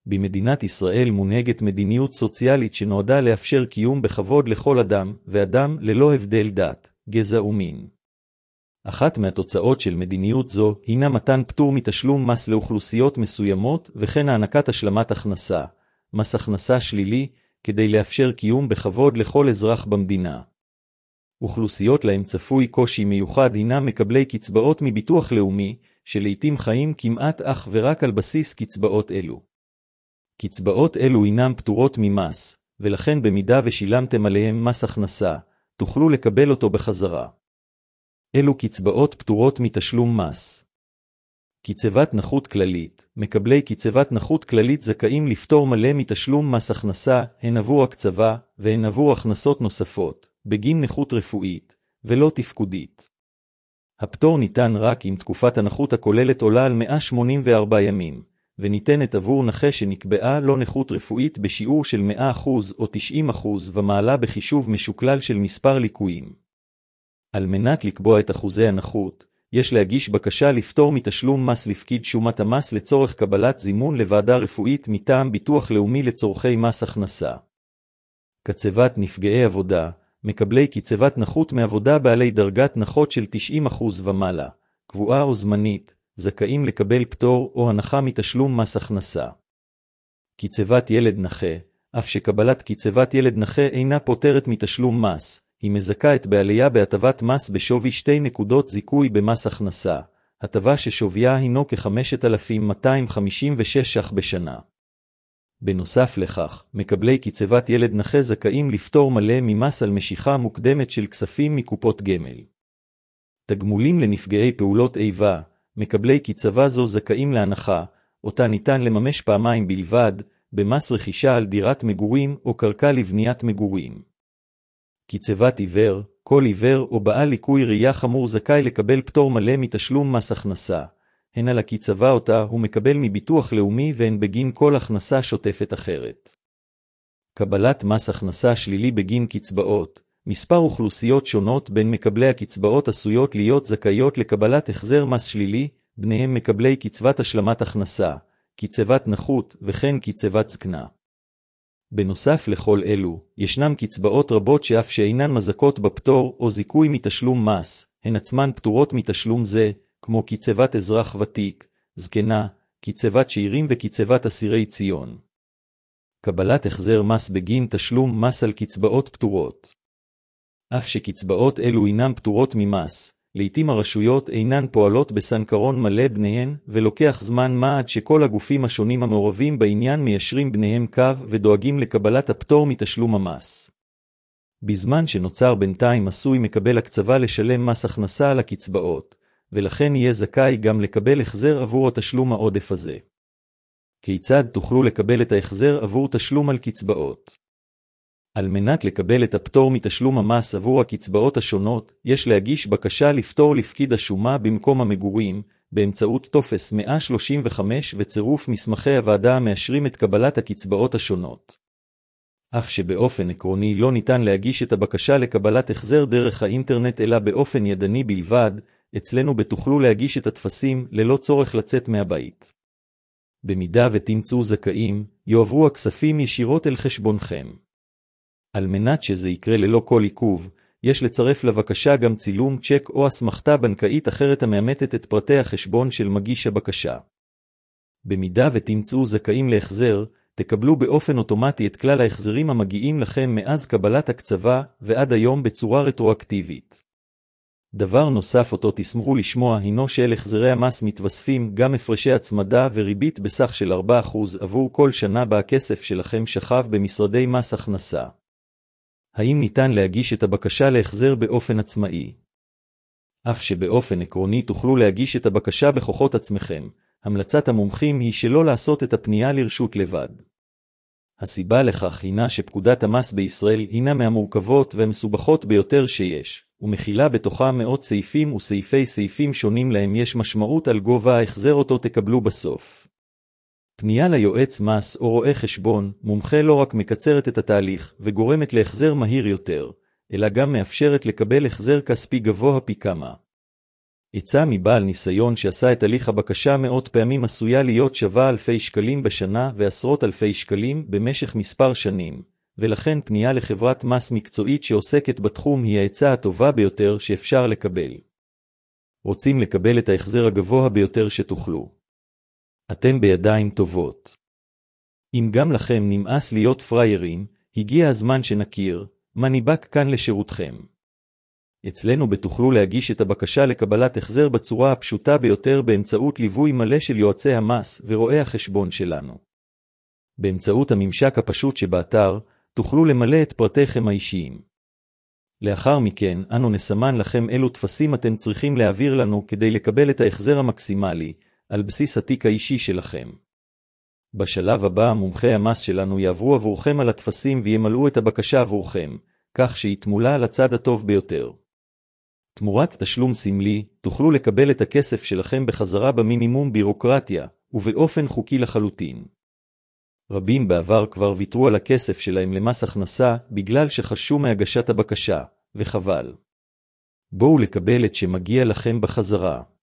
במדינת ישראל מונהגת מדיניות סוציאלית שנועדה לאפשר קיום בכבוד לכל אדם, ואדם ללא הבדל דת, גזע ומין. אחת מהתוצאות של מדיניות זו הינה מתן פטור מתשלום מס לאוכלוסיות מסוימות וכן הענקת השלמת הכנסה, מס הכנסה שלילי, כדי לאפשר קיום בכבוד לכל אזרח במדינה. אוכלוסיות להם צפוי קושי מיוחד הינם מקבלי קצבאות מביטוח לאומי, שלעיתים חיים כמעט אך ורק על בסיס קצבאות אלו. קצבאות אלו הינם פטורות ממס, ולכן במידה ושילמתם עליהם מס הכנסה, תוכלו לקבל אותו בחזרה. אלו קצבאות פטורות מתשלום מס. קצבת נכות כללית. מקבלי קצבת נכות כללית זכאים לפטור מלא מתשלום מס הכנסה, הן עבור הקצבה והן עבור הכנסות נוספות, בגין נכות רפואית, ולא תפקודית. הפטור ניתן רק אם תקופת הנכות הכוללת עולה על 184 ימים, וניתנת עבור נכה שנקבעה לו נכות רפואית בשיעור של 100% או 90% ומעלה בחישוב משוקלל של מספר ליקויים. על מנת לקבוע את אחוזי הנכות, יש להגיש בקשה לפטור מתשלום מס לפקיד שומת המס לצורך קבלת זימון לוועדה רפואית מטעם ביטוח לאומי לצורכי מס הכנסה. קצבת נפגעי עבודה, מקבלי קצבת נכות מעבודה בעלי דרגת נכות של 90% ומעלה, קבועה או זמנית, זכאים לקבל פטור או הנחה מתשלום מס הכנסה. קצבת ילד נכה, אף שקבלת קצבת ילד נכה אינה פוטרת מתשלום מס, היא מזכה את בעליה בהטבת מס בשווי 2 נקודות זיכוי במס הכנסה, הטבה ששוויה הינו כ-5,256 ש"ח בשנה. בנוסף לכך, מקבלי קצבת ילד נכה זכאים לפטור מלא ממס על משיכה מוקדמת של כספים מקופות גמל. תגמולים לנפגעי פעולות איבה, מקבלי קצבה זו זכאים להנחה, אותה ניתן לממש פעמיים בלבד, במס רכישה על דירת מגורים או קרקע לבניית מגורים. קצבת עיוור, כל עיוור או בעל ליקוי ראייה חמור זכאי לקבל פטור מלא מתשלום מס הכנסה, הן על הקצבה אותה הוא מקבל מביטוח לאומי והן בגין כל הכנסה שוטפת אחרת. קבלת מס הכנסה שלילי בגין קצבאות, מספר אוכלוסיות שונות בין מקבלי הקצבאות עשויות להיות זכאיות לקבלת החזר מס שלילי, ביניהם מקבלי קצבת השלמת הכנסה, קצבת נכות וכן קצבת זקנה. בנוסף לכל אלו, ישנם קצבאות רבות שאף שאינן מזכות בפטור או זיכוי מתשלום מס, הן עצמן פטורות מתשלום זה, כמו קצבת אזרח ותיק, זקנה, קצבת שאירים וקצבת אסירי ציון. קבלת החזר מס בגין תשלום מס על קצבאות פטורות. אף שקצבאות אלו אינן פטורות ממס, לעתים הרשויות אינן פועלות בסנכרון מלא ביניהן, ולוקח זמן מה עד שכל הגופים השונים המעורבים בעניין מיישרים ביניהם קו ודואגים לקבלת הפטור מתשלום המס. בזמן שנוצר בינתיים עשוי מקבל הקצבה לשלם מס הכנסה על הקצבאות, ולכן יהיה זכאי גם לקבל החזר עבור התשלום העודף הזה. כיצד תוכלו לקבל את ההחזר עבור תשלום על קצבאות? על מנת לקבל את הפטור מתשלום המס עבור הקצבאות השונות, יש להגיש בקשה לפטור לפקיד השומה במקום המגורים, באמצעות טופס 135 וצירוף מסמכי הוועדה המאשרים את קבלת הקצבאות השונות. אף שבאופן עקרוני לא ניתן להגיש את הבקשה לקבלת החזר דרך האינטרנט אלא באופן ידני בלבד, אצלנו בתוכלו להגיש את הטפסים ללא צורך לצאת מהבית. במידה ותמצאו זכאים, יועברו הכספים ישירות אל חשבונכם. על מנת שזה יקרה ללא כל עיכוב, יש לצרף לבקשה גם צילום צ'ק או אסמכתה בנקאית אחרת המאמתת את פרטי החשבון של מגיש הבקשה. במידה ותמצאו זכאים להחזר, תקבלו באופן אוטומטי את כלל ההחזרים המגיעים לכם מאז קבלת הקצבה ועד היום בצורה רטרואקטיבית. דבר נוסף אותו תשמחו לשמוע הינו שאל החזרי המס מתווספים גם הפרשי הצמדה וריבית בסך של 4% עבור כל שנה בה הכסף שלכם שכב במשרדי מס הכנסה. האם ניתן להגיש את הבקשה להחזר באופן עצמאי? אף שבאופן עקרוני תוכלו להגיש את הבקשה בכוחות עצמכם, המלצת המומחים היא שלא לעשות את הפנייה לרשות לבד. הסיבה לכך הינה שפקודת המס בישראל הינה מהמורכבות והמסובכות ביותר שיש, ומכילה בתוכה מאות סעיפים וסעיפי סעיפים שונים להם יש משמעות על גובה ההחזר אותו תקבלו בסוף. פנייה ליועץ מס או רואה חשבון, מומחה לא רק מקצרת את התהליך וגורמת להחזר מהיר יותר, אלא גם מאפשרת לקבל החזר כספי גבוה פי כמה. עצה מבעל ניסיון שעשה את הליך הבקשה מאות פעמים עשויה להיות שווה אלפי שקלים בשנה ועשרות אלפי שקלים במשך מספר שנים, ולכן פנייה לחברת מס מקצועית שעוסקת בתחום היא העצה הטובה ביותר שאפשר לקבל. רוצים לקבל את ההחזר הגבוה ביותר שתוכלו? אתם בידיים טובות. אם גם לכם נמאס להיות פריירים, הגיע הזמן שנכיר, מניבק כאן לשירותכם. אצלנו בתוכלו להגיש את הבקשה לקבלת החזר בצורה הפשוטה ביותר באמצעות ליווי מלא של יועצי המס ורואי החשבון שלנו. באמצעות הממשק הפשוט שבאתר, תוכלו למלא את פרטיכם האישיים. לאחר מכן, אנו נסמן לכם אילו טפסים אתם צריכים להעביר לנו כדי לקבל את ההחזר המקסימלי, על בסיס התיק האישי שלכם. בשלב הבא, מומחי המס שלנו יעברו עבורכם על הטפסים וימלאו את הבקשה עבורכם, כך שיתמולה על הצד הטוב ביותר. תמורת תשלום סמלי, תוכלו לקבל את הכסף שלכם בחזרה במינימום בירוקרטיה, ובאופן חוקי לחלוטין. רבים בעבר כבר ויתרו על הכסף שלהם למס הכנסה, בגלל שחששו מהגשת הבקשה, וחבל. בואו לקבל את שמגיע לכם בחזרה.